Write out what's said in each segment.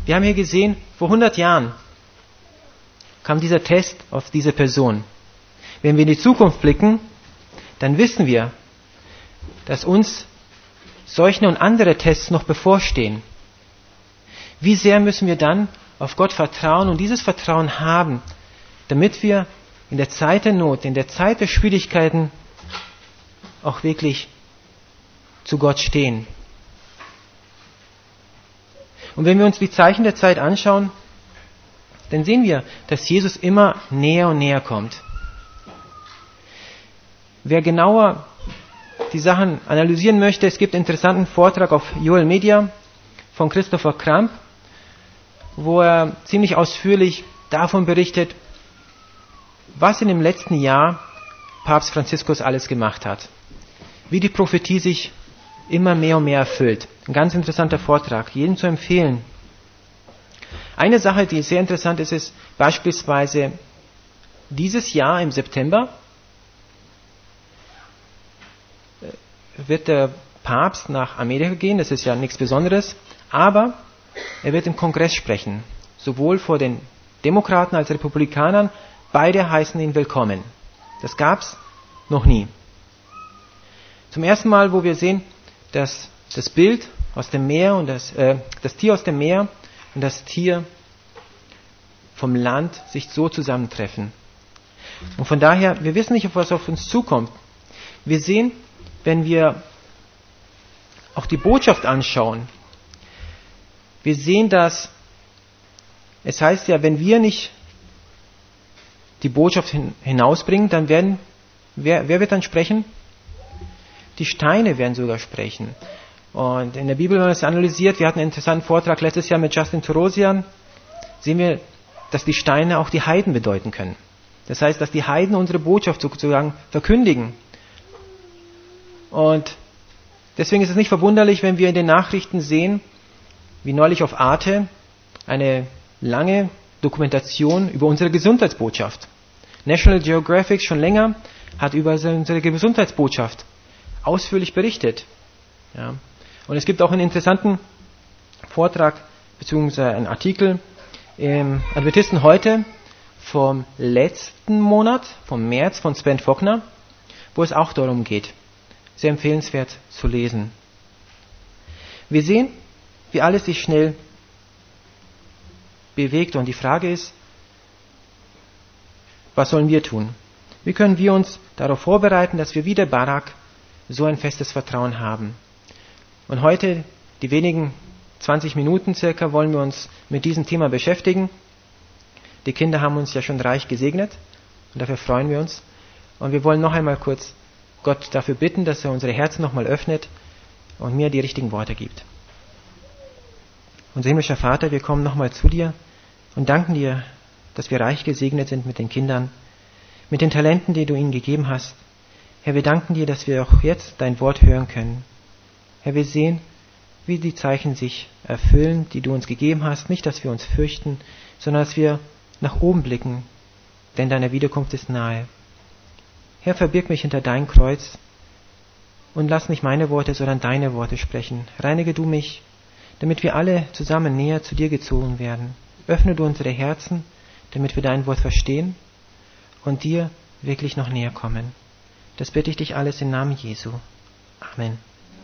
Wir haben hier gesehen, vor 100 Jahren kam dieser Test auf diese Person. Wenn wir in die Zukunft blicken, dann wissen wir, dass uns solche und andere Tests noch bevorstehen. Wie sehr müssen wir dann auf Gott vertrauen und dieses Vertrauen haben, damit wir in der Zeit der Not, in der Zeit der Schwierigkeiten auch wirklich zu Gott stehen. Und wenn wir uns die Zeichen der Zeit anschauen, dann sehen wir, dass Jesus immer näher und näher kommt. Wer genauer die Sachen analysieren möchte, es gibt einen interessanten Vortrag auf Joel Media von Christopher Kramp, wo er ziemlich ausführlich davon berichtet, was in dem letzten Jahr Papst Franziskus alles gemacht hat. Wie die Prophetie sich immer mehr und mehr erfüllt. Ein ganz interessanter Vortrag, jedem zu empfehlen. Eine Sache, die sehr interessant ist, ist beispielsweise dieses Jahr im September wird der Papst nach Amerika gehen, das ist ja nichts Besonderes, aber er wird im Kongress sprechen, sowohl vor den Demokraten als Republikanern, beide heißen ihn willkommen. Das gab's noch nie. Zum ersten Mal, wo wir sehen, dass das Bild aus dem Meer und das Tier aus dem Meer und das Tier vom Land sich so zusammentreffen. Und von daher, wir wissen nicht, was auf uns zukommt. Wir sehen, wenn wir auch die Botschaft anschauen, wir sehen, dass es heißt ja, wenn wir nicht die Botschaft hinausbringen, dann werden, wer wird dann sprechen? Die Steine werden sogar sprechen. Und in der Bibel, wenn man das analysiert, wir hatten einen interessanten Vortrag letztes Jahr mit Justin Torosian, sehen wir, dass die Steine auch die Heiden bedeuten können. Das heißt, dass die Heiden unsere Botschaft sozusagen verkündigen. Und deswegen ist es nicht verwunderlich, wenn wir in den Nachrichten sehen, wie neulich auf Arte, eine lange Dokumentation über unsere Gesundheitsbotschaft. National Geographic schon länger hat über unsere Gesundheitsbotschaft ausführlich berichtet. Ja. Und es gibt auch einen interessanten Vortrag bzw. einen Artikel im Adventisten heute vom letzten Monat, vom März, von Sven Faulkner, wo es auch darum geht. Sehr empfehlenswert zu lesen. Wir sehen, wie alles sich schnell bewegt und die Frage ist, was sollen wir tun? Wie können wir uns darauf vorbereiten, dass wir wie der Barak so ein festes Vertrauen haben? Und heute, die wenigen 20 Minuten circa, wollen wir uns mit diesem Thema beschäftigen. Die Kinder haben uns ja schon reich gesegnet und dafür freuen wir uns. Und wir wollen noch einmal kurz Gott dafür bitten, dass er unsere Herzen nochmal öffnet und mir die richtigen Worte gibt. Unser himmlischer Vater, wir kommen nochmal zu dir und danken dir, dass wir reich gesegnet sind mit den Kindern, mit den Talenten, die du ihnen gegeben hast. Herr, wir danken dir, dass wir auch jetzt dein Wort hören können. Herr, wir sehen, wie die Zeichen sich erfüllen, die du uns gegeben hast. Nicht, dass wir uns fürchten, sondern dass wir nach oben blicken, denn deine Wiederkunft ist nahe. Herr, verbirg mich hinter dein Kreuz und lass nicht meine Worte, sondern deine Worte sprechen. Reinige du mich, damit wir alle zusammen näher zu dir gezogen werden. Öffne du unsere Herzen, damit wir dein Wort verstehen und dir wirklich noch näher kommen. Das bitte ich dich alles im Namen Jesu. Amen.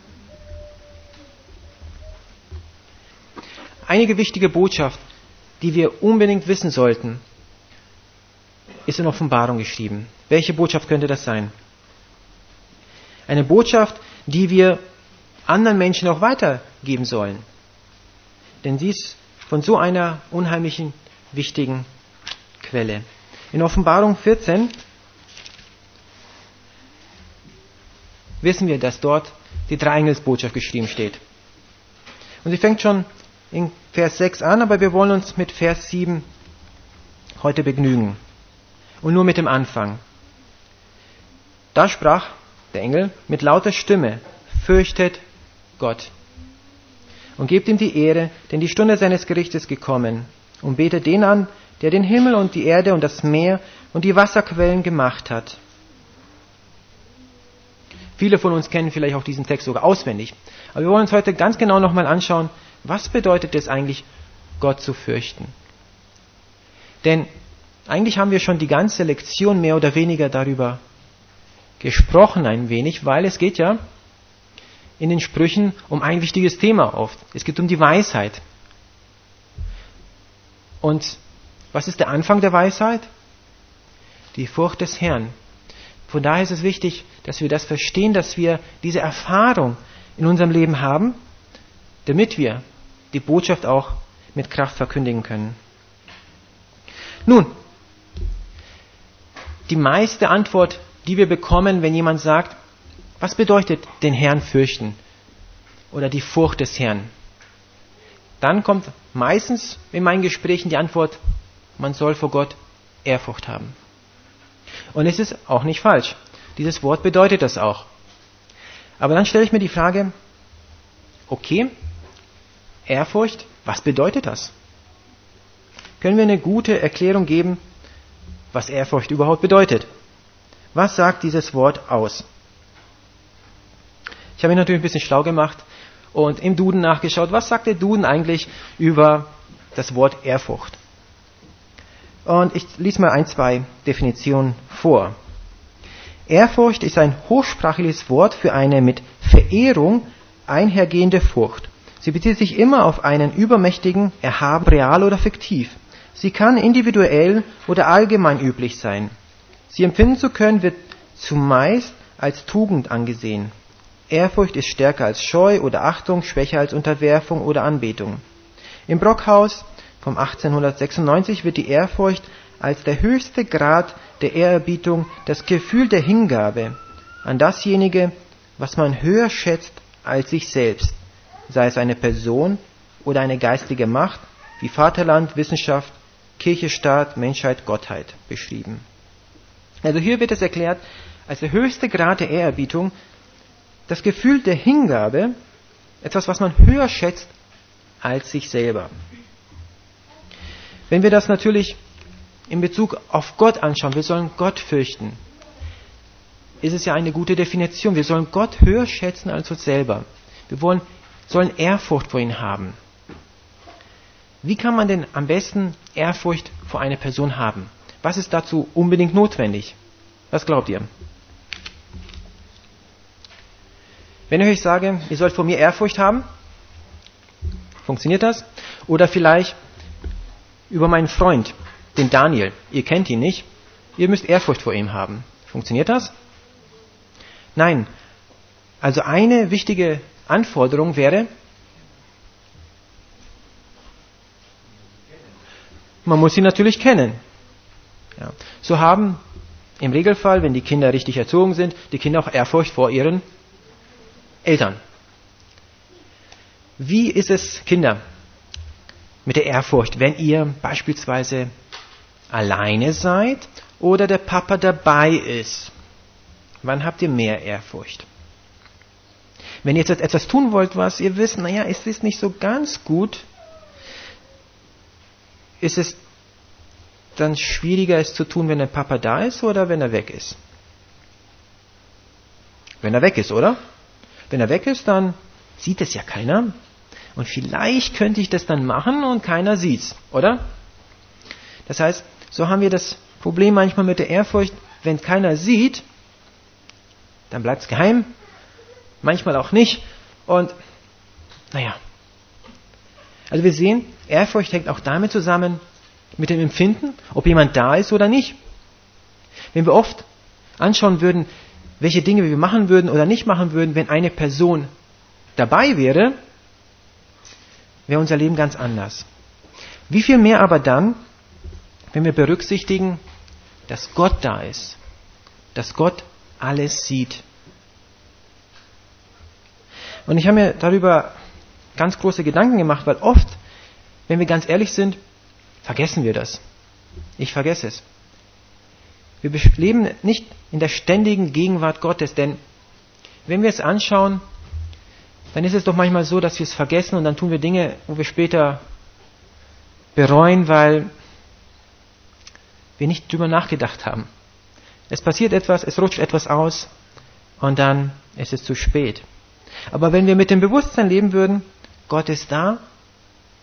Einige wichtige Botschaft, die wir unbedingt wissen sollten, ist in Offenbarung geschrieben. Welche Botschaft könnte das sein? Eine Botschaft, die wir anderen Menschen auch weitergeben sollen. Denn sie ist von so einer unheimlichen, wichtigen Quelle. In Offenbarung 14 wissen wir, dass dort die Dreieingelsbotschaft geschrieben steht. Und sie fängt schon in Vers 6 an, aber wir wollen uns mit Vers 7 heute begnügen. Und nur mit dem Anfang. Da sprach der Engel mit lauter Stimme, fürchtet Gott und gebt ihm die Ehre, denn die Stunde seines Gerichtes gekommen, und betet den an, der den Himmel und die Erde und das Meer und die Wasserquellen gemacht hat. Viele von uns kennen vielleicht auch diesen Text sogar auswendig. Aber wir wollen uns heute ganz genau nochmal anschauen, was bedeutet es eigentlich, Gott zu fürchten. Denn eigentlich haben wir schon die ganze Lektion mehr oder weniger darüber gesprochen ein wenig, weil es geht ja in den Sprüchen um ein wichtiges Thema oft. Es geht um die Weisheit. Und was ist der Anfang der Weisheit? Die Furcht des Herrn. Von daher ist es wichtig, dass wir das verstehen, dass wir diese Erfahrung in unserem Leben haben, damit wir die Botschaft auch mit Kraft verkündigen können. Nun, die meiste Antwort, die wir bekommen, wenn jemand sagt, was bedeutet den Herrn fürchten oder die Furcht des Herrn? Dann kommt meistens in meinen Gesprächen die Antwort, man soll vor Gott Ehrfurcht haben. Und es ist auch nicht falsch. Dieses Wort bedeutet das auch. Aber dann stelle ich mir die Frage, okay, Ehrfurcht, was bedeutet das? Können wir eine gute Erklärung geben, was Ehrfurcht überhaupt bedeutet? Was sagt dieses Wort aus? Ich habe mich natürlich ein bisschen schlau gemacht und im Duden nachgeschaut, was sagt der Duden eigentlich über das Wort Ehrfurcht? Und ich lese mal 2 Definitionen vor. Ehrfurcht ist ein hochsprachliches Wort für eine mit Verehrung einhergehende Furcht. Sie bezieht sich immer auf einen übermächtigen, erhaben, real oder fiktiv. Sie kann individuell oder allgemein üblich sein. Sie empfinden zu können, wird zumeist als Tugend angesehen. Ehrfurcht ist stärker als Scheu oder Achtung, schwächer als Unterwerfung oder Anbetung. Im Brockhaus vom 1896 wird die Ehrfurcht als der höchste Grad der Ehrerbietung, das Gefühl der Hingabe an dasjenige, was man höher schätzt als sich selbst, sei es eine Person oder eine geistige Macht, wie Vaterland, Wissenschaft, Kirche, Staat, Menschheit, Gottheit beschrieben. Also hier wird es erklärt, als der höchste Grad der Ehrerbietung, das Gefühl der Hingabe, etwas, was man höher schätzt als sich selber. Wenn wir das natürlich in Bezug auf Gott anschauen, wir sollen Gott fürchten, ist es ja eine gute Definition. Wir sollen Gott höher schätzen als uns selber. Wir sollen Ehrfurcht vor ihm haben. Wie kann man denn am besten Ehrfurcht vor einer Person haben? Was ist dazu unbedingt notwendig? Was glaubt ihr? Wenn ich euch sage, ihr sollt vor mir Ehrfurcht haben, funktioniert das? Oder vielleicht über meinen Freund, den Daniel. Ihr kennt ihn nicht. Ihr müsst Ehrfurcht vor ihm haben. Funktioniert das? Nein. Also eine wichtige Anforderung wäre, man muss ihn natürlich kennen. Ja. So haben im Regelfall, wenn die Kinder richtig erzogen sind, die Kinder auch Ehrfurcht vor ihren Eltern. Wie ist es, Kinder, mit der Ehrfurcht, wenn ihr beispielsweise alleine seid oder der Papa dabei ist? Wann habt ihr mehr Ehrfurcht? Wenn ihr jetzt etwas tun wollt, was ihr wisst, es ist nicht so ganz gut, ist es dann schwieriger, es zu tun, wenn der Papa da ist oder wenn er weg ist? Wenn er weg ist, oder? Wenn er weg ist, dann sieht es ja keiner. Und vielleicht könnte ich das dann machen und keiner sieht's, oder? Das heißt, so haben wir das Problem manchmal mit der Ehrfurcht, wenn keiner sieht, dann bleibt es geheim, manchmal auch nicht. Und also wir sehen, Ehrfurcht hängt auch damit zusammen, mit dem Empfinden, ob jemand da ist oder nicht. Wenn wir oft anschauen würden, welche Dinge wir machen würden oder nicht machen würden, wenn eine Person dabei wäre, wäre unser Leben ganz anders. Wie viel mehr aber dann, wenn wir berücksichtigen, dass Gott da ist, dass Gott alles sieht. Und ich habe mir darüber ganz große Gedanken gemacht, weil oft, wenn wir ganz ehrlich sind, vergessen wir das. Ich vergesse es. Wir leben nicht in der ständigen Gegenwart Gottes, denn wenn wir es anschauen, dann ist es doch manchmal so, dass wir es vergessen und dann tun wir Dinge, wo wir später bereuen, weil wir nicht drüber nachgedacht haben. Es passiert etwas, es rutscht etwas aus und dann ist es zu spät. Aber wenn wir mit dem Bewusstsein leben würden, Gott ist da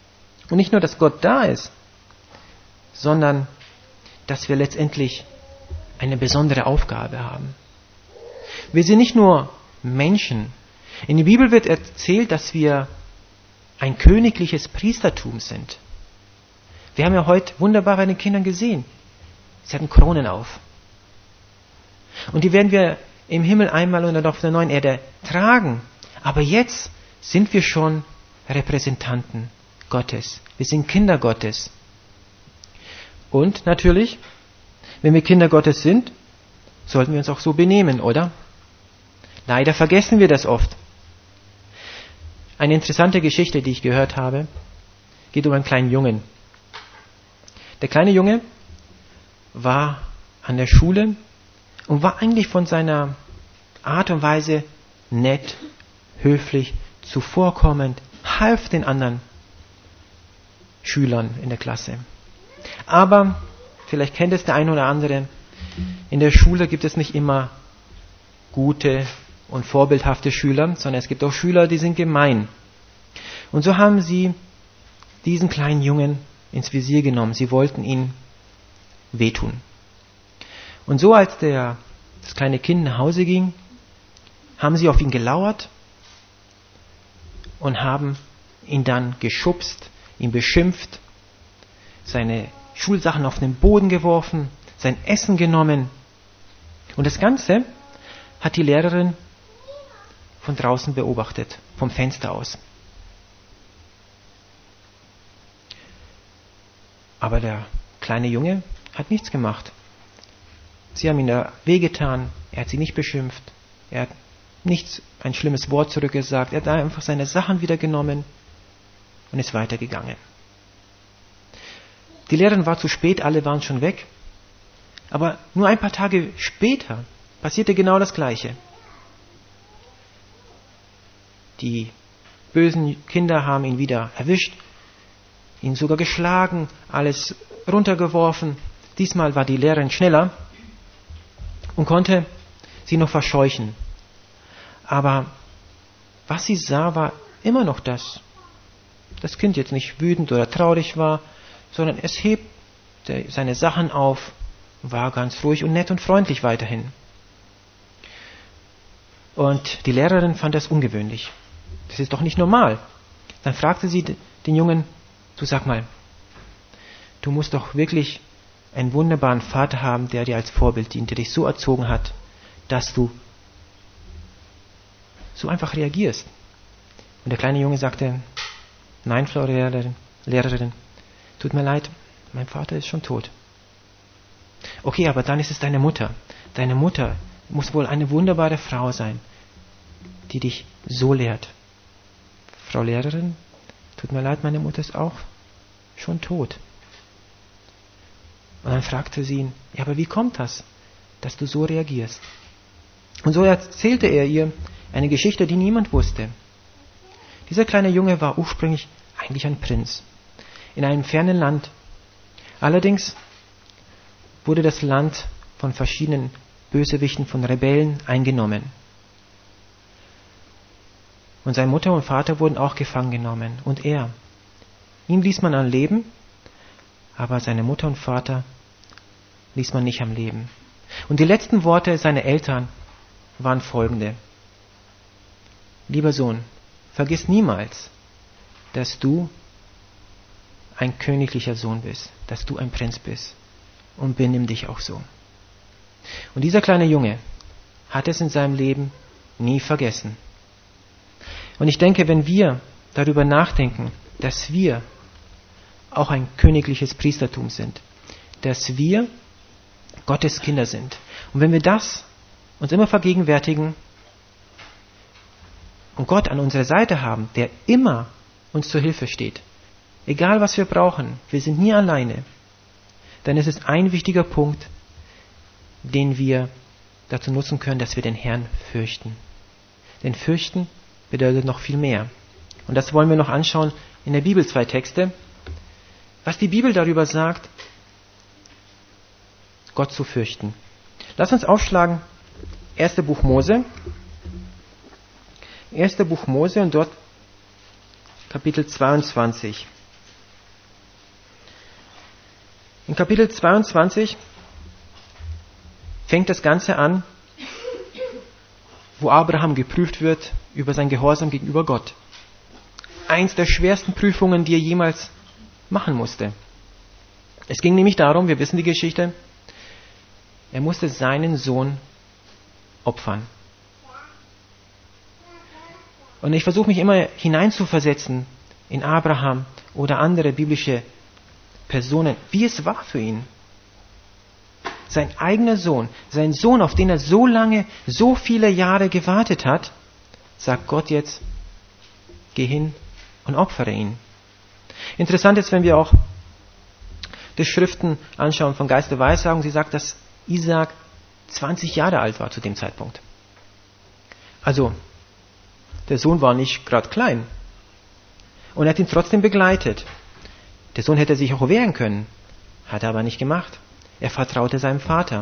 Und nicht nur, dass Gott da ist, sondern dass wir letztendlich eine besondere Aufgabe haben. Wir sind nicht nur Menschen. In der Bibel wird erzählt, dass wir ein königliches Priestertum sind. Wir haben ja heute wunderbar bei den Kindern gesehen. Sie hatten Kronen auf. Und die werden wir im Himmel einmal und dann auf der neuen Erde tragen. Aber jetzt sind wir schon Repräsentanten Gottes. Wir sind Kinder Gottes. Und natürlich, wenn wir Kinder Gottes sind, sollten wir uns auch so benehmen, oder? Leider vergessen wir das oft. Eine interessante Geschichte, die ich gehört habe, geht um einen kleinen Jungen. Der kleine Junge war an der Schule und war eigentlich von seiner Art und Weise nett, höflich, zuvorkommend, half den anderen Schülern in der Klasse. Aber, vielleicht kennt es der eine oder andere, in der Schule gibt es nicht immer gute und vorbildhafte Schüler, sondern es gibt auch Schüler, die sind gemein. Und so haben sie diesen kleinen Jungen ins Visier genommen. Sie wollten ihn wehtun. Und so als das kleine Kind nach Hause ging, haben sie auf ihn gelauert und haben ihn dann geschubst, ihn beschimpft, seine Schulsachen auf den Boden geworfen, sein Essen genommen. Und das Ganze hat die Lehrerin von draußen beobachtet, vom Fenster aus. Aber der kleine Junge hat nichts gemacht. Sie haben ihm da wehgetan, er hat sie nicht beschimpft, er hat ein schlimmes Wort zurückgesagt, er hat einfach seine Sachen wieder genommen und ist weitergegangen. Die Lehrerin war zu spät, alle waren schon weg. Aber nur ein paar Tage später passierte genau das Gleiche. Die bösen Kinder haben ihn wieder erwischt, ihn sogar geschlagen, alles runtergeworfen. Diesmal war die Lehrerin schneller und konnte sie noch verscheuchen. Aber was sie sah, war immer noch das Kind jetzt nicht wütend oder traurig war, sondern es hebte seine Sachen auf, war ganz ruhig und nett und freundlich weiterhin. Und die Lehrerin fand das ungewöhnlich. Das ist doch nicht normal. Dann fragte sie den Jungen, du sag mal, du musst doch wirklich einen wunderbaren Vater haben, der dir als Vorbild dient, der dich so erzogen hat, dass du so einfach reagierst. Und der kleine Junge sagte, nein, Frau Lehrerin, tut mir leid, mein Vater ist schon tot. Okay, aber dann ist es deine Mutter. Deine Mutter muss wohl eine wunderbare Frau sein, die dich so lehrt. Frau Lehrerin, tut mir leid, meine Mutter ist auch schon tot. Und dann fragte sie ihn, ja, aber wie kommt das, dass du so reagierst? Und so erzählte er ihr eine Geschichte, die niemand wusste. Dieser kleine Junge war ursprünglich eigentlich ein Prinz in einem fernen Land. Allerdings wurde das Land von verschiedenen Bösewichten, von Rebellen eingenommen. Und seine Mutter und Vater wurden auch gefangen genommen. Und ihn ließ man am Leben, aber seine Mutter und Vater ließ man nicht am Leben. Und die letzten Worte seiner Eltern waren folgende. Lieber Sohn, vergiss niemals, dass du ein königlicher Sohn bist, dass du ein Prinz bist und benimm dich auch so. Und dieser kleine Junge hat es in seinem Leben nie vergessen. Und ich denke, wenn wir darüber nachdenken, dass wir auch ein königliches Priestertum sind, dass wir Gottes Kinder sind, und wenn wir das uns immer vergegenwärtigen und Gott an unserer Seite haben, der immer uns zur Hilfe steht, egal was wir brauchen, wir sind nie alleine, dann ist es ein wichtiger Punkt, den wir dazu nutzen können, dass wir den Herrn fürchten. Denn fürchten bedeutet noch viel mehr. Und das wollen wir noch anschauen in der Bibel, 2 Texte, was die Bibel darüber sagt, Gott zu fürchten. Lass uns aufschlagen, 1. Buch Mose. 1. Buch Mose und dort Kapitel 22. In Kapitel 22 fängt das Ganze an, wo Abraham geprüft wird über sein Gehorsam gegenüber Gott. Eins der schwersten Prüfungen, die er jemals machen musste. Es ging nämlich darum, wir wissen die Geschichte, er musste seinen Sohn opfern. Und ich versuche mich immer hineinzuversetzen in Abraham oder andere biblische Personen, wie es war für ihn. Sein eigener Sohn, sein Sohn, auf den er so lange, so viele Jahre gewartet hat, sagt Gott jetzt, geh hin und opfere ihn. Interessant ist, wenn wir auch die Schriften anschauen von Geist der Weissagung, sie sagt, dass Isaak 20 Jahre alt war zu dem Zeitpunkt. Also, der Sohn war nicht gerade klein. Und er hat ihn trotzdem begleitet. Der Sohn hätte sich auch wehren können, hat er aber nicht gemacht. Er vertraute seinem Vater.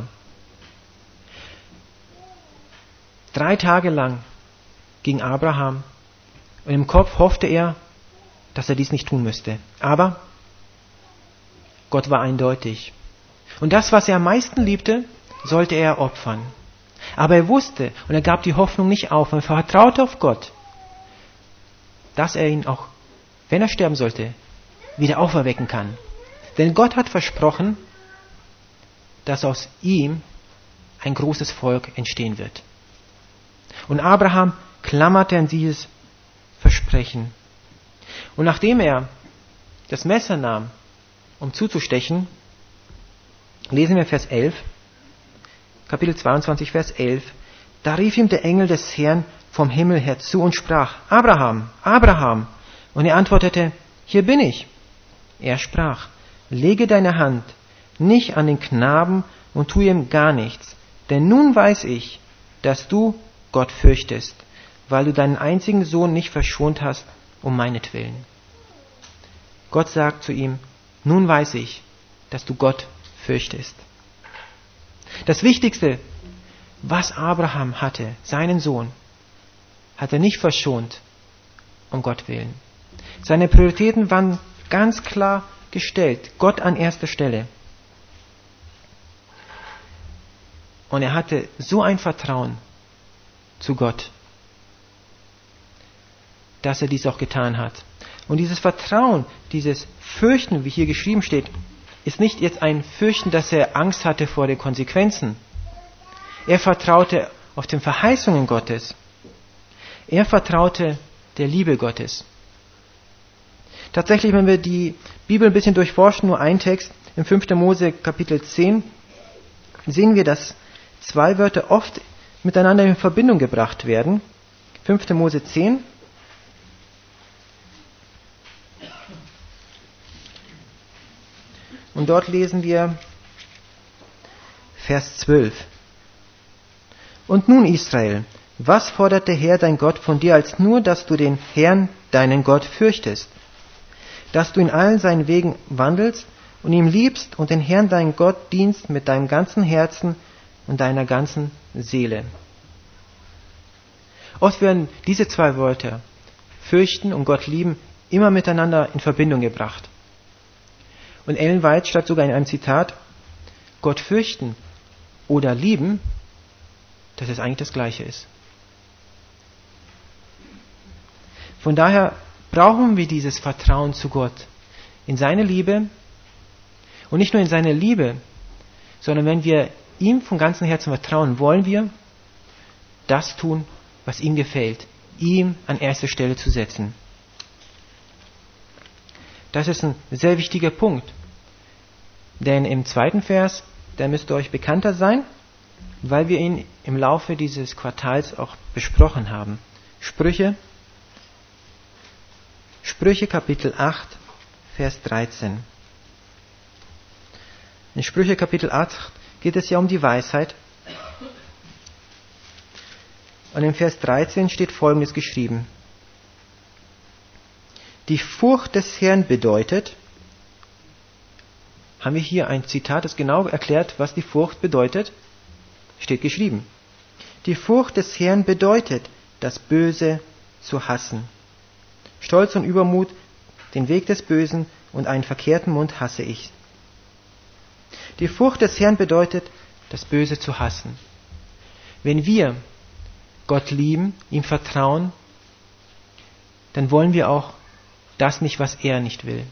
3 Tage lang ging Abraham und im Kopf hoffte er, dass er dies nicht tun müsste. Aber Gott war eindeutig. Und das, was er am meisten liebte, sollte er opfern. Aber er wusste und er gab die Hoffnung nicht auf und er vertraute auf Gott, dass er ihn auch, wenn er sterben sollte, wieder auferwecken kann. Denn Gott hat versprochen, dass aus ihm ein großes Volk entstehen wird. Und Abraham klammerte an dieses Versprechen. Und nachdem er das Messer nahm, um zuzustechen, lesen wir Vers 11, Kapitel 22, Vers 11, da rief ihm der Engel des Herrn vom Himmel her zu und sprach, Abraham, Abraham. Und er antwortete, hier bin ich. Er sprach, lege deine Hand nicht an den Knaben und tu ihm gar nichts, denn nun weiß ich, dass du Gott fürchtest, weil du deinen einzigen Sohn nicht verschont hast, um meinetwillen. Gott sagt zu ihm, nun weiß ich, dass du Gott fürchtest. Das Wichtigste, was Abraham hatte, seinen Sohn, hat er nicht verschont, um Gott willen. Seine Prioritäten waren ganz klar gestellt, Gott an erster Stelle. Und er hatte so ein Vertrauen zu Gott, dass er dies auch getan hat. Und dieses Vertrauen, dieses Fürchten, wie hier geschrieben steht, ist nicht jetzt ein Fürchten, dass er Angst hatte vor den Konsequenzen. Er vertraute auf den Verheißungen Gottes. Er vertraute der Liebe Gottes. Tatsächlich, wenn wir die Bibel ein bisschen durchforschen, nur ein Text, im 5. Mose Kapitel 10, sehen wir, dass 2 Wörter oft miteinander in Verbindung gebracht werden. 5. Mose 10. Und dort lesen wir Vers 12. Und nun, Israel, was fordert der Herr, dein Gott, von dir, als nur, dass du den Herrn, deinen Gott, fürchtest? Dass du in allen seinen Wegen wandelst und ihm liebst und den Herrn, deinen Gott, dienst mit deinem ganzen Herzen und deiner ganzen Seele. Oft werden diese 2 Wörter, fürchten und Gott lieben, immer miteinander in Verbindung gebracht. Und Ellen White schreibt sogar in einem Zitat, Gott fürchten oder lieben, dass es eigentlich das Gleiche ist. Von daher brauchen wir dieses Vertrauen zu Gott in seine Liebe und nicht nur in seine Liebe, sondern wenn wir ihm von ganzem Herzen vertrauen, wollen wir das tun, was ihm gefällt, ihm an erste Stelle zu setzen. Das ist ein sehr wichtiger Punkt, denn im 2. Vers, der müsste euch bekannter sein, weil wir ihn im Laufe dieses Quartals auch besprochen haben. Sprüche Kapitel 8, Vers 13. In Sprüche Kapitel 8 geht es ja um die Weisheit. Und im Vers 13 steht Folgendes geschrieben. Die Furcht des Herrn bedeutet, haben wir hier ein Zitat, das genau erklärt, was die Furcht bedeutet? Steht geschrieben. Die Furcht des Herrn bedeutet, das Böse zu hassen. Stolz und Übermut, den Weg des Bösen und einen verkehrten Mund hasse ich. Die Furcht des Herrn bedeutet, das Böse zu hassen. Wenn wir Gott lieben, ihm vertrauen, dann wollen wir auch das nicht, was er nicht will.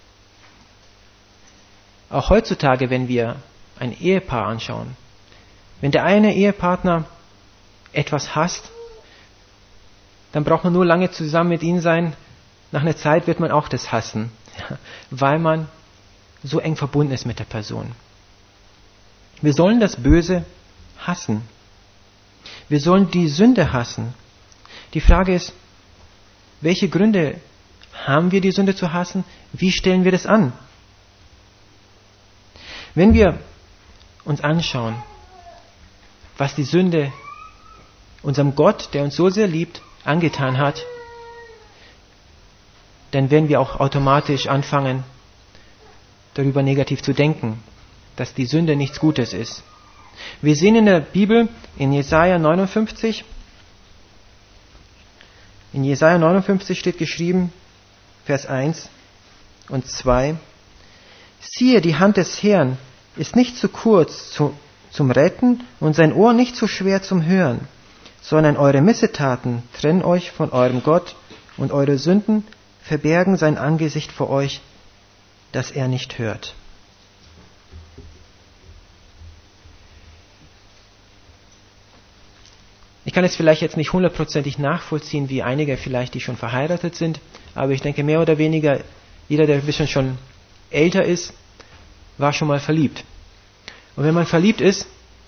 Auch heutzutage, wenn wir ein Ehepaar anschauen, wenn der eine Ehepartner etwas hasst, dann braucht man nur lange zusammen mit ihm sein. Nach einer Zeit wird man auch das hassen, weil man so eng verbunden ist mit der Person. Wir sollen das Böse hassen. Wir sollen die Sünde hassen. Die Frage ist, welche Gründe haben wir, die Sünde zu hassen? Wie stellen wir das an? Wenn wir uns anschauen, was die Sünde unserem Gott, der uns so sehr liebt, angetan hat, dann werden wir auch automatisch anfangen, darüber negativ zu denken, dass die Sünde nichts Gutes ist. Wir sehen in der Bibel, in Jesaja 59 steht geschrieben, Vers 1 und 2, siehe, die Hand des Herrn ist nicht zu kurz zum Retten und sein Ohr nicht zu schwer zum Hören, sondern eure Missetaten trennen euch von eurem Gott und eure Sünden verbergen sein Angesicht vor euch, dass er nicht hört. Ich kann es vielleicht jetzt nicht hundertprozentig nachvollziehen, wie einige vielleicht, die schon verheiratet sind, aber ich denke mehr oder weniger, jeder, der ein bisschen schon älter ist, war schon mal verliebt. Und wenn man verliebt ist,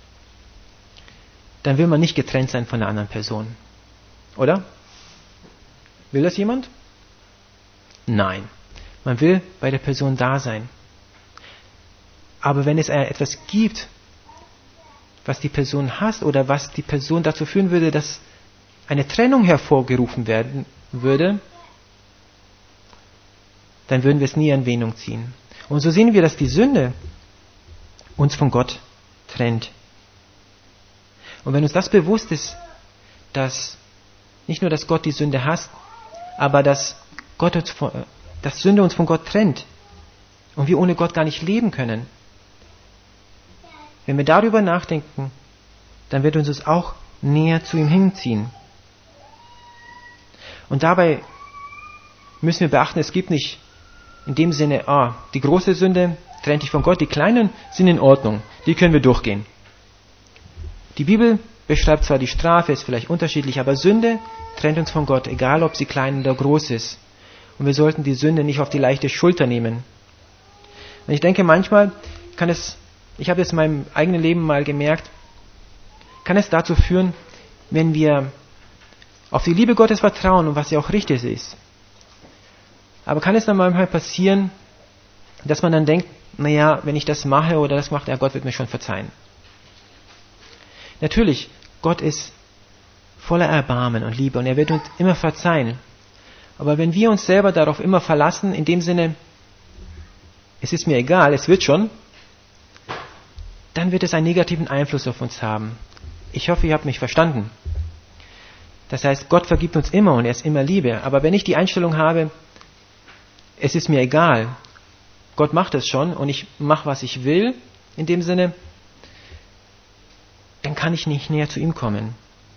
dann will man nicht getrennt sein von einer anderen Person. Oder? Will das jemand? Nein. Man will bei der Person da sein. Aber wenn es etwas gibt, was die Person hasst oder was die Person dazu führen würde, dass eine Trennung hervorgerufen werden würde, dann würden wir es nie in Erwähnung ziehen. Und so sehen wir, dass die Sünde uns von Gott trennt. Und wenn uns das bewusst ist, dass nicht nur, dass Gott die Sünde hasst, aber dass Sünde uns von Gott trennt und wir ohne Gott gar nicht leben können, wenn wir darüber nachdenken, dann wird uns es auch näher zu ihm hinziehen. Und dabei müssen wir beachten, es gibt nicht in dem Sinne, die große Sünde trennt dich von Gott, die kleinen sind in Ordnung, die können wir durchgehen. Die Bibel beschreibt zwar die Strafe, ist vielleicht unterschiedlich, aber Sünde trennt uns von Gott, egal ob sie klein oder groß ist. Und wir sollten die Sünde nicht auf die leichte Schulter nehmen. Und ich denke, manchmal ich habe es in meinem eigenen Leben mal gemerkt, kann es dazu führen, wenn wir auf die Liebe Gottes vertrauen und was ja auch richtig ist. Aber kann es dann manchmal passieren, dass man dann denkt, wenn ich das mache oder das mache, Gott wird mir schon verzeihen. Natürlich, Gott ist voller Erbarmen und Liebe und er wird uns immer verzeihen. Aber wenn wir uns selber darauf immer verlassen, in dem Sinne, es ist mir egal, es wird schon, dann wird es einen negativen Einfluss auf uns haben. Ich hoffe, ihr habt mich verstanden. Das heißt, Gott vergibt uns immer und er ist immer Liebe. Aber wenn ich die Einstellung habe, es ist mir egal, Gott macht es schon und ich mache, was ich will, in dem Sinne, dann kann ich nicht näher zu ihm kommen.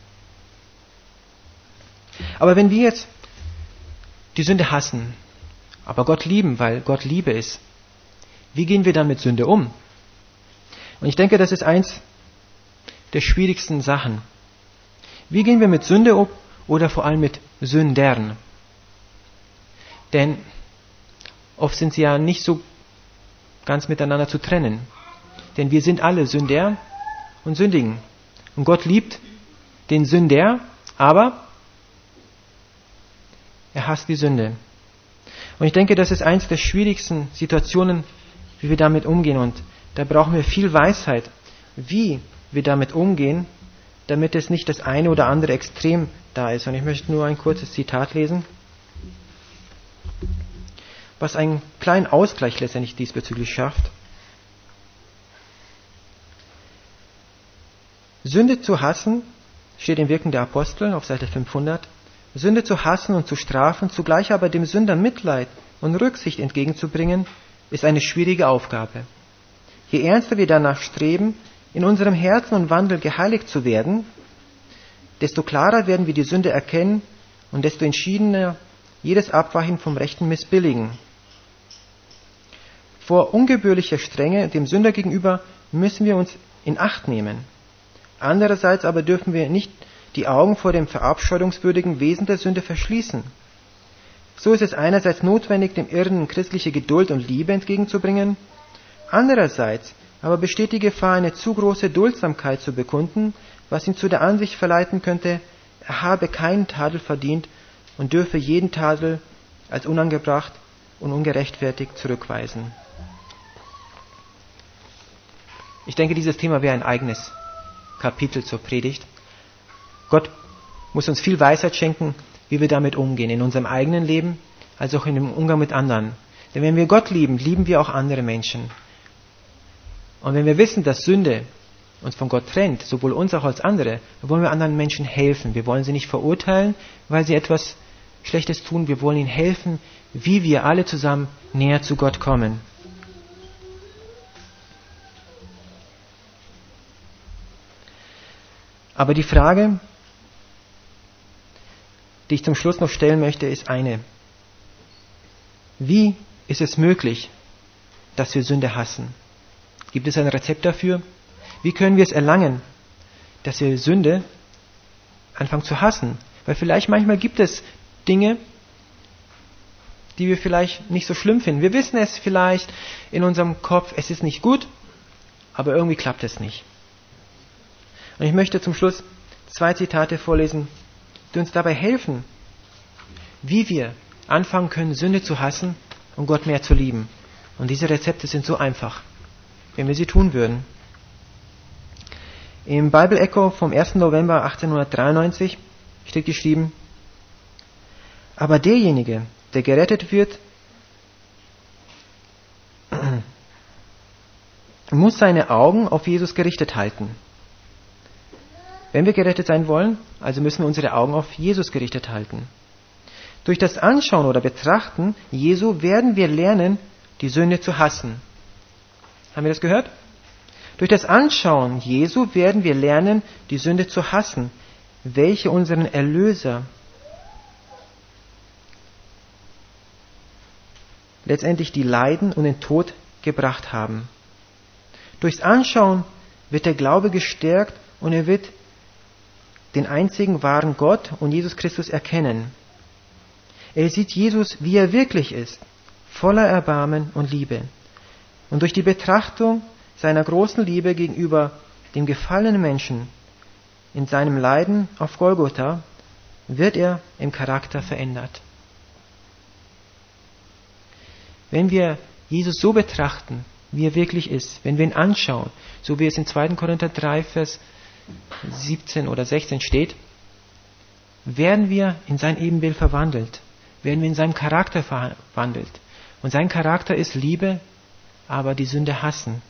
Aber wenn wir jetzt die Sünde hassen, aber Gott lieben, weil Gott Liebe ist, wie gehen wir dann mit Sünde um? Und ich denke, das ist eins der schwierigsten Sachen. Wie gehen wir mit Sünde um oder vor allem mit Sündern? Denn oft sind sie ja nicht so ganz miteinander zu trennen. Denn wir sind alle Sünder und sündigen. Und Gott liebt den Sünder, aber er hasst die Sünde. Und ich denke, das ist eins der schwierigsten Situationen, wie wir damit umgehen. Und da brauchen wir viel Weisheit, wie wir damit umgehen, damit es nicht das eine oder andere Extrem da ist. Und ich möchte nur ein kurzes Zitat lesen, was einen kleinen Ausgleich letztendlich diesbezüglich schafft. Sünde zu hassen, steht im Wirken der Apostel auf Seite 500, Sünde zu hassen und zu strafen, zugleich aber dem Sünder Mitleid und Rücksicht entgegenzubringen, ist eine schwierige Aufgabe. Je ernster wir danach streben, in unserem Herzen und Wandel geheiligt zu werden, desto klarer werden wir die Sünde erkennen und desto entschiedener jedes Abweichen vom Rechten missbilligen. Vor ungebührlicher Strenge dem Sünder gegenüber müssen wir uns in Acht nehmen. Andererseits aber dürfen wir nicht die Augen vor dem verabscheuungswürdigen Wesen der Sünde verschließen. So ist es einerseits notwendig, dem Irrenden christliche Geduld und Liebe entgegenzubringen, andererseits aber besteht die Gefahr, eine zu große Duldsamkeit zu bekunden, was ihn zu der Ansicht verleiten könnte, er habe keinen Tadel verdient und dürfe jeden Tadel als unangebracht und ungerechtfertigt zurückweisen. Ich denke, dieses Thema wäre ein eigenes Kapitel zur Predigt. Gott muss uns viel Weisheit schenken, wie wir damit umgehen, in unserem eigenen Leben, als auch in dem Umgang mit anderen. Denn wenn wir Gott lieben, lieben wir auch andere Menschen. Und wenn wir wissen, dass Sünde uns von Gott trennt, sowohl uns auch als andere, dann wollen wir anderen Menschen helfen. Wir wollen sie nicht verurteilen, weil sie etwas Schlechtes tun. Wir wollen ihnen helfen, wie wir alle zusammen näher zu Gott kommen. Aber die Frage, die ich zum Schluss noch stellen möchte, ist eine. Wie ist es möglich, dass wir Sünde hassen? Gibt es ein Rezept dafür? Wie können wir es erlangen, dass wir Sünde anfangen zu hassen? Weil vielleicht manchmal gibt es Dinge, die wir vielleicht nicht so schlimm finden. Wir wissen es vielleicht in unserem Kopf, es ist nicht gut, aber irgendwie klappt es nicht. Und ich möchte zum Schluss 2 Zitate vorlesen, die uns dabei helfen, wie wir anfangen können, Sünde zu hassen und Gott mehr zu lieben. Und diese Rezepte sind so einfach, wenn wir sie tun würden. Im Bible Echo vom 1. November 1893 steht geschrieben: Aber derjenige, der gerettet wird, muss seine Augen auf Jesus gerichtet halten. Wenn wir gerettet sein wollen, also müssen wir unsere Augen auf Jesus gerichtet halten. Durch das Anschauen oder Betrachten Jesu werden wir lernen, die Sünde zu hassen. Haben wir das gehört? Durch das Anschauen Jesu werden wir lernen, die Sünde zu hassen, welche unseren Erlöser letztendlich die Leiden und den Tod gebracht haben. Durchs Anschauen wird der Glaube gestärkt und er wird den einzigen wahren Gott und Jesus Christus erkennen. Er sieht Jesus, wie er wirklich ist, voller Erbarmen und Liebe. Und durch die Betrachtung seiner großen Liebe gegenüber dem gefallenen Menschen in seinem Leiden auf Golgotha wird er im Charakter verändert. Wenn wir Jesus so betrachten, wie er wirklich ist, wenn wir ihn anschauen, so wie es in 2. Korinther 3, Vers 17 oder 16 steht, werden wir in sein Ebenbild verwandelt, werden wir in seinem Charakter verwandelt. Und sein Charakter ist Liebe, aber die Sünde hassen.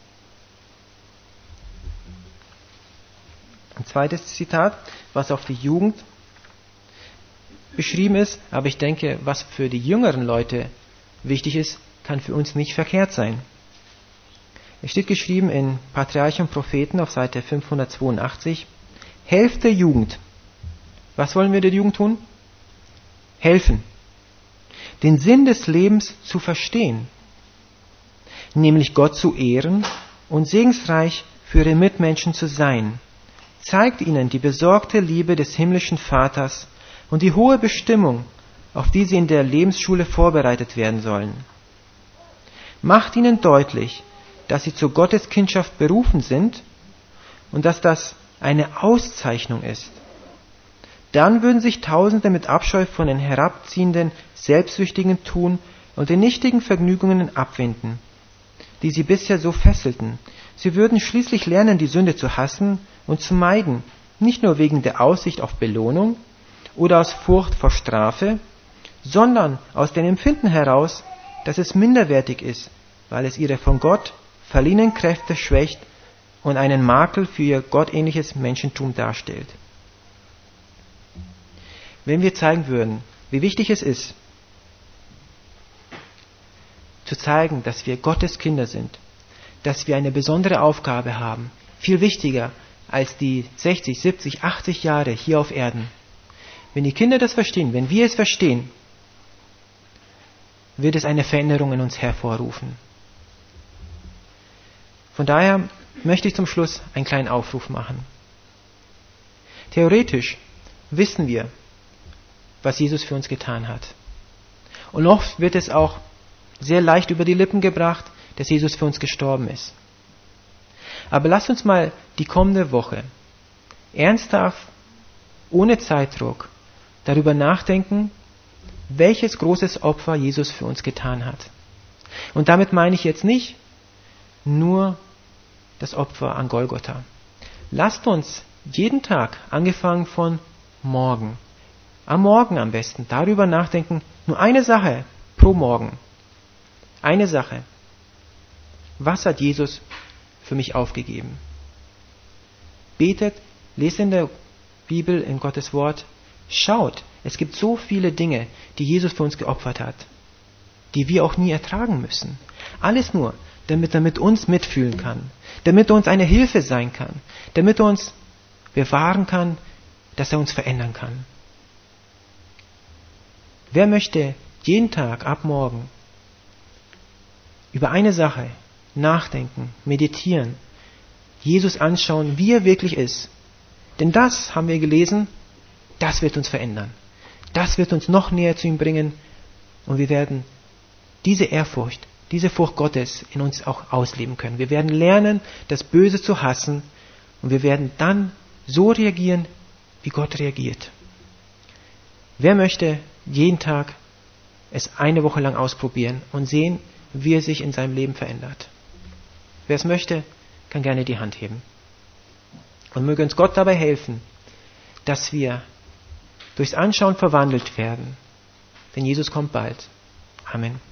Ein zweites Zitat, was auf die Jugend beschrieben ist, aber ich denke, was für die jüngeren Leute wichtig ist, kann für uns nicht verkehrt sein. Es steht geschrieben in Patriarchen und Propheten auf Seite 582, helft der Jugend. Was wollen wir der Jugend tun? Helfen. Den Sinn des Lebens zu verstehen, nämlich Gott zu ehren und segensreich für ihre Mitmenschen zu sein. Zeigt ihnen die besorgte Liebe des himmlischen Vaters und die hohe Bestimmung, auf die sie in der Lebensschule vorbereitet werden sollen. Macht ihnen deutlich, dass sie zur Gotteskindschaft berufen sind und dass das eine Auszeichnung ist. Dann würden sich Tausende mit Abscheu von den herabziehenden, selbstsüchtigen Tun und den nichtigen Vergnügungen abwenden, die sie bisher so fesselten. Sie würden schließlich lernen, die Sünde zu hassen und zu meiden, nicht nur wegen der Aussicht auf Belohnung oder aus Furcht vor Strafe, sondern aus dem Empfinden heraus, dass es minderwertig ist, weil es ihre von Gott verliehenen Kräfte schwächt und einen Makel für ihr gottähnliches Menschentum darstellt. Wenn wir zeigen würden, wie wichtig es ist, zu zeigen, dass wir Gottes Kinder sind, dass wir eine besondere Aufgabe haben. Viel wichtiger als die 60, 70, 80 Jahre hier auf Erden. Wenn die Kinder das verstehen, wenn wir es verstehen, wird es eine Veränderung in uns hervorrufen. Von daher möchte ich zum Schluss einen kleinen Aufruf machen. Theoretisch wissen wir, was Jesus für uns getan hat. Und oft wird es auch sehr leicht über die Lippen gebracht, dass Jesus für uns gestorben ist. Aber lasst uns mal die kommende Woche ernsthaft, ohne Zeitdruck, darüber nachdenken, welches großes Opfer Jesus für uns getan hat. Und damit meine ich jetzt nicht nur das Opfer an Golgotha. Lasst uns jeden Tag, angefangen von morgen, am Morgen am besten, darüber nachdenken, nur eine Sache pro Morgen. Eine Sache. Was hat Jesus für mich aufgegeben? Betet, lest in der Bibel, in Gottes Wort, schaut, es gibt so viele Dinge, die Jesus für uns geopfert hat, die wir auch nie ertragen müssen. Alles nur, damit er mit uns mitfühlen kann, damit er uns eine Hilfe sein kann, damit er uns bewahren kann, dass er uns verändern kann. Wer möchte jeden Tag ab morgen über eine Sache nachdenken, meditieren, Jesus anschauen, wie er wirklich ist? Denn das, haben wir gelesen, das wird uns verändern. Das wird uns noch näher zu ihm bringen und wir werden diese Ehrfurcht, diese Furcht Gottes in uns auch ausleben können. Wir werden lernen, das Böse zu hassen und wir werden dann so reagieren, wie Gott reagiert. Wer möchte jeden Tag es eine Woche lang ausprobieren und sehen, wie er sich in seinem Leben verändert? Wer es möchte, kann gerne die Hand heben. Und möge uns Gott dabei helfen, dass wir durchs Anschauen verwandelt werden. Denn Jesus kommt bald. Amen.